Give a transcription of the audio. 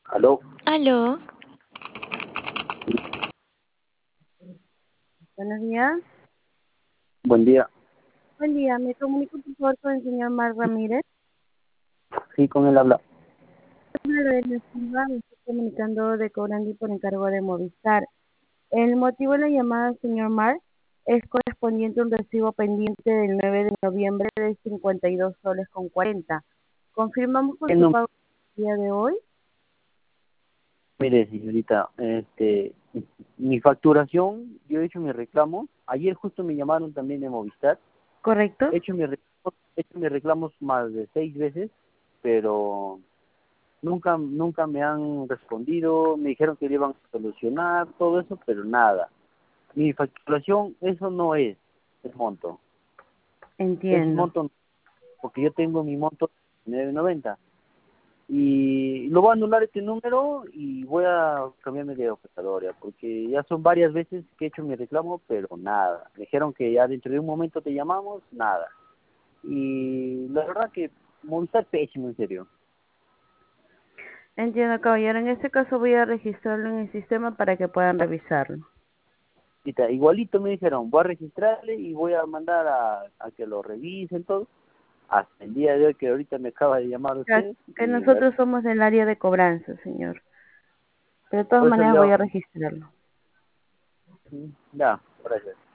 Aló, Aló, Buenos días. buen día. Buen día. Me comunico por favor con el señor Marc Ramírez. Sí, con él habla. Número de la Silva, me estoy comunicando de Cobrandi por encargo de Movistar. El motivo de la llamada, señor Marc, es correspondiente a un recibo pendiente del 9 de noviembre de 52 soles con 40. Confirmamos por ¿Qué su número? pago el día de hoy, Mire, señorita, mi facturación, yo he hecho mi reclamo. Ayer justo me llamaron también de Movistar. ¿correcto? He hecho mis reclamos más de 6 veces, pero nunca me han respondido. Me dijeron que le iban a solucionar todo eso, pero nada. Mi facturación, eso no es el monto. Ese Entiendo. monto, porque yo tengo mi monto 9.90. Y lo voy a anular este número y voy a cambiarme de operadora, porque ya son varias veces que he hecho mi reclamo, pero nada. Me dijeron que ya dentro de un momento te llamamos, nada. Y la verdad que Movistar es pésimo, en serio. Entiendo, caballero. En este caso voy a registrarlo en el sistema para que puedan revisarlo. Igualito me dijeron, voy a registrarle y voy a mandar a que lo revisen todo. Hasta el día de hoy, que ahorita me acaba de llamar Ya usted, que y nosotros somos del área de cobranza, señor. Pero de todas por eso maneras le voy hago. a registrarlo. Ya, gracias.